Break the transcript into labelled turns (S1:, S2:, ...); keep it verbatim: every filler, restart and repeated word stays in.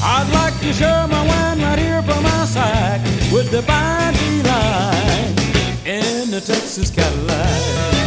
S1: I'd like to share my wine right here from my sack with the fine feline in the Texas Cadillac.